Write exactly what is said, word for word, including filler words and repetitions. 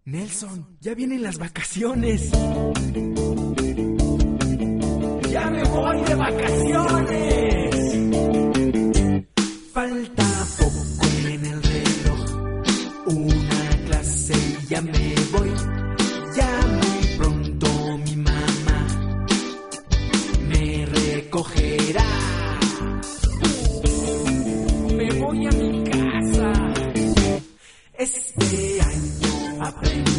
Nelson, ya vienen las vacaciones. ¡Ya me voy de vacaciones! Falta poco en el reloj, una clase y ya me voy. Ya muy pronto mi mamá me recogerá. Me voy a mi casa. Este año aprendí